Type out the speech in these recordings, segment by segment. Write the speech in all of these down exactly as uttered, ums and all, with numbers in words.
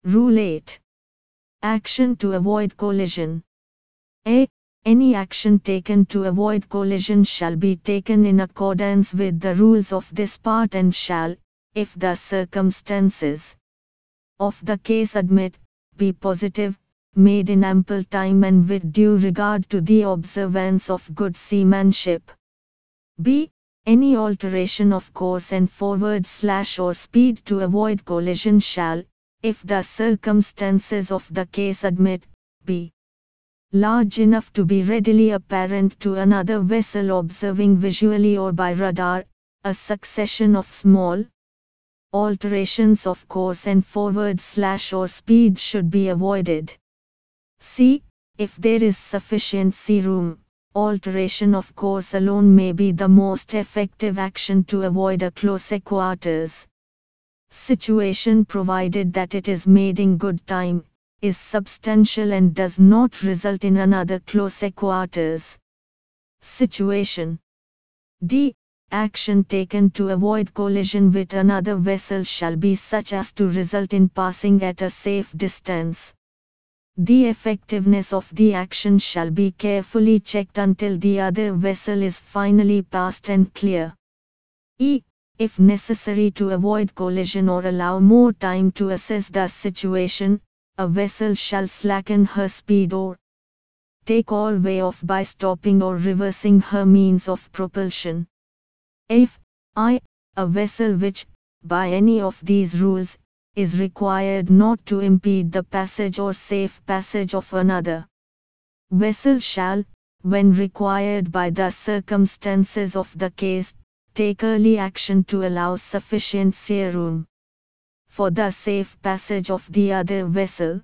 Rule eight. Action to avoid collision. A. Any action taken to avoid collision shall be taken in accordance with the rules of this part and shall, if the circumstances of the case admit, be positive, made in ample time and with due regard to the observance of good seamanship. B. Any alteration of course and forward slash or speed to avoid collision shall, if the circumstances of the case admit, be large enough to be readily apparent to another vessel observing visually or by radar. A succession of small alterations of course and forward slash or speed should be avoided. C. If there is sufficient sea room, alteration of course alone may be the most effective action to avoid a close quarters situation, provided that it is made in good time, is substantial and does not result in another close quarters situation. D. Action taken to avoid collision with another vessel shall be such as to result in passing at a safe distance. The effectiveness of the action shall be carefully checked until the other vessel is finally passed and clear. E. If necessary to avoid collision or allow more time to assess the situation, a vessel shall slacken her speed or take all way off by stopping or reversing her means of propulsion. If I. A vessel which, by any of these rules, is required not to impede the passage or safe passage of another vessel shall, when required by the circumstances of the case, take early action to allow sufficient sea room for the safe passage of the other vessel.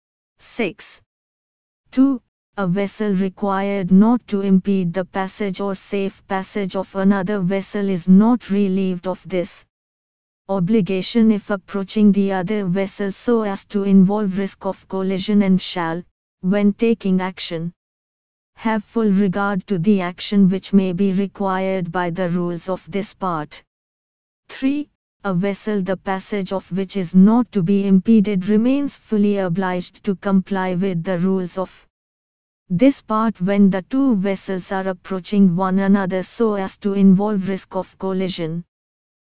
six. two. A vessel required not to impede the passage or safe passage of another vessel is not relieved of this obligation if approaching the other vessel so as to involve risk of collision and shall, when taking action, have full regard to the action which may be required by the rules of this part. three. A vessel the passage of which is not to be impeded remains fully obliged to comply with the rules of this part when the two vessels are approaching one another so as to involve risk of collision.